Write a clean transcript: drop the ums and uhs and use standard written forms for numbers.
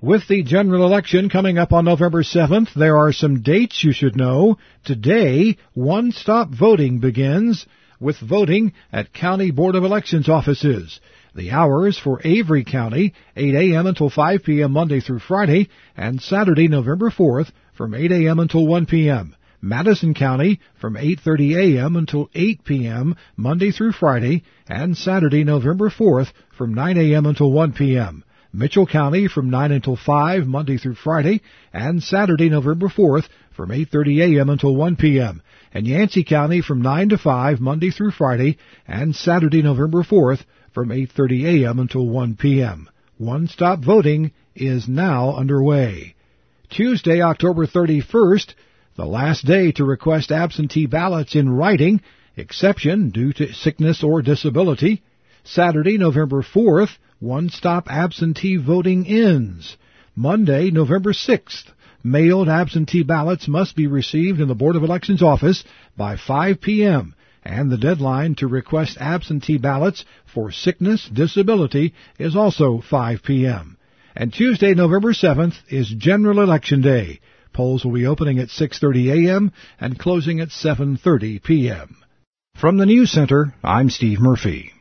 With the general election coming up on November 7th, there are some dates you should know. Today, one-stop voting begins with voting at County Board of Elections offices. The hours for Avery County, 8 a.m. until 5 p.m. Monday through Friday, and Saturday, November 4th, from 8 a.m. until 1 p.m. Madison County, from 8:30 a.m. until 8 p.m. Monday through Friday, and Saturday, November 4th, from 9 a.m. until 1 p.m. Mitchell County from 9 until 5, Monday through Friday, and Saturday, November 4th, from 8:30 a.m. until 1 p.m. And Yancey County from 9 to 5, Monday through Friday, and Saturday, November 4th, from 8:30 a.m. until 1 p.m. One-stop voting is now underway. Tuesday, October 31st, the last day to request absentee ballots in writing, exception due to sickness or disability. Saturday, November 4th, one-stop absentee voting ends. Monday, November 6th, mailed absentee ballots must be received in the Board of Elections office by 5 p.m., and the deadline to request absentee ballots for sickness, disability is also 5 p.m. And Tuesday, November 7th, is General Election Day. Polls will be opening at 6:30 a.m. and closing at 7:30 p.m. From the News Center, I'm Steve Murphy.